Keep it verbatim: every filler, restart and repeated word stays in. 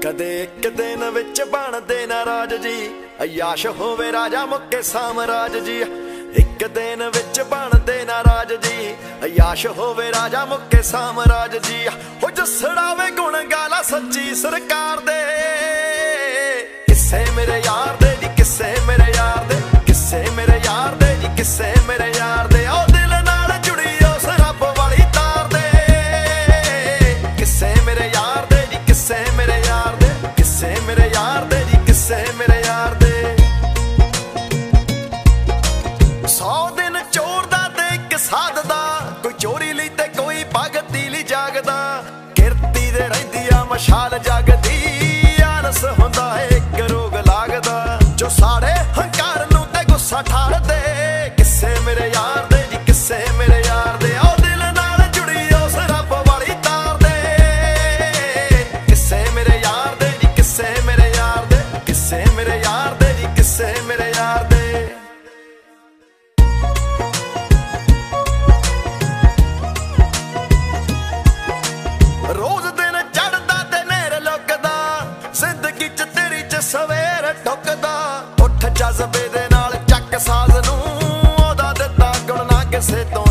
ਕਦੇ ਇੱਕ ਦਿਨ ਵਿੱਚ ਬਣਦੇ ਨਾ ਰਾਜ ਜੀ, ਅਯਾਸ਼ ਹੋਵੇ ਰਾਜਾ ਮੁੱਕੇ ਸਾਮਰਾਜ ਜੀ। ਇੱਕ ਦਿਨ ਵਿੱਚ ਬਣਦੇ ਨਾ ਰਾਜ ਜੀ, ਅਯਾਸ਼ ਹੋਵੇ ਰਾਜਾ ਮੁੱਕੇ ਸਾਮਰਾਜ ਜੀ। ਹੋ ਜਸੜਾਵੇ ਗੁਣ ਗਾਲਾ ਸੱਚੀ ਸਰਕਾਰ ਦੇ, ਕਿੱਸੇ ਮੇਰੇ ਯਾਰ ਦੇ ਜੀ, ਕਿੱਸੇ ਮੇਰੇ ਯਾਰ ਦੇ, ਕਿੱਸੇ ਮੇਰੇ ਯਾਰ ਦੇ ਜੀ, ਕਿੱਸੇ ਮੇਰੇ ਯਾਰ ਦੇ। ਉਹ ਦਿਲ ਨਾਲ ਜੁੜੀ ਉਸ ਰੱਬ ਵਾਲੀ ਤਾਰ ਦੇ, ਕਿੱਸੇ ਮੇਰੇ ਯਾਰ ਦੇ ਜੀ, ਕਿੱਸੇ ਮੇਰੇ ਯਾਰ ਦੇ, ਕਿੱਸੇ ਮੇਰੇ ਯਾਰ ਦੇ ਜੀ, ਕਿੱਸੇ ਮੇਰੇ ਯਾਰ ਦੇ। ਸੌ ਦਿਨ ਚੋਰ ਦਾ ਤੇ ਇੱਕ ਸਾਧ ਦਾ, ਕੋਈ ਚੋਰੀ ਲਈ ਤੇ ਕੋਈ ਭਗਤੀ ਲਈ ਜਾਗਦਾ। ਕਿਰਤੀ ਦੇ ਰਹਿੰਦੀ ਆ ਮਸ਼ਾਲ ਜਗਦੀ, ਆਲਸ ਹੁੰਦਾ ਏ ਇੱਕ ਰੋਗ ਲੱਗਦਾ, ਜੋ ਸਾੜੇ ਹੰਕਾਰ ਨੂੰ ਤੇ ਗੁੱਸਾ ਠਾਰਦੇ। ਕਿੱਸੇ ਮੇਰੇ ਯਾਰ ਦੇ ਜੀ, ਕਿੱਸੇ ਮੇਰੇ ਯਾਰ ਦੇ। ਉਹ ਦਿਲ ਨਾਲ ਜੁੜੀ ਉਸ ਰੱਬ ਵਾਲੀ ਤਾਰ ਦੇ, ਕਿੱਸੇ ਮੇਰੇ ਯਾਰ ਦੇ ਜੀ, ਕਿੱਸੇ ਮੇਰੇ ਯਾਰ ਦੇ, ਕਿੱਸੇ ਮੇਰੇ ਯਾਰ ਦੇ ਜੀ, ਕਿੱਸੇ ਮੇਰੇ ਯਾਰ ਦੇ। ਰੋਜ਼ ਦਿਨ ਚੜ੍ਹਦਾ ਤੇ ਨੇਰ ਲੁਕਦਾ, ਜ਼ਿੰਦਗੀ ਚ ਤੇਰੀ ਚ ਸਵੇਰ ਢੁੱਕਦਾ। ਉੱਠ ਜਜ਼ਬੇ ਦੇ ਨਾਲ ਚੱਕ ਸਾਜ਼ ਨੂੰ, ਉਹਦਾ ਦਿੱਤਾ ਗੁਣ ਨਾ ਕਿਸੇ ਤੋਂ